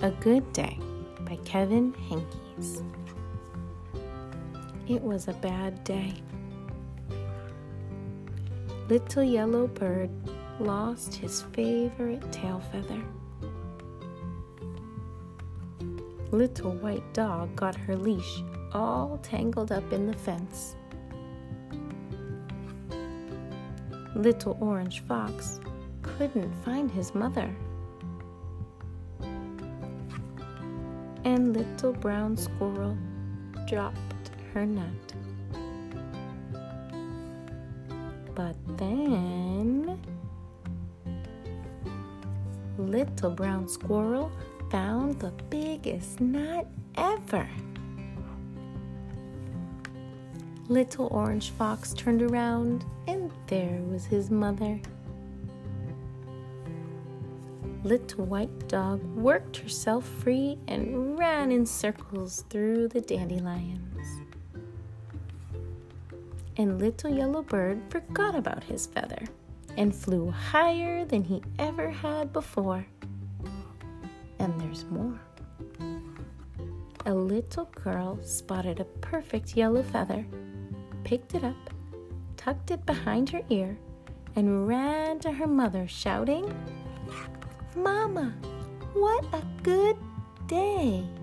A Good Day by Kevin Henkes. It was a bad day. Little Yellow Bird lost his favorite tail feather. Little White Dog got her leash all tangled up in the fence. Little Orange Fox couldn't find his mother. And Little Brown Squirrel dropped her nut. But then Little Brown Squirrel found the biggest nut ever. Little Orange Fox turned around, and there was his mother. Little White Dog worked herself free and ran in circles through the dandelions. And Little Yellow Bird forgot about his feather and flew higher than he ever had before. And there's more. A little girl spotted a perfect yellow feather, picked it up, tucked it behind her ear, and ran to her mother shouting, "Mama, what a good day!"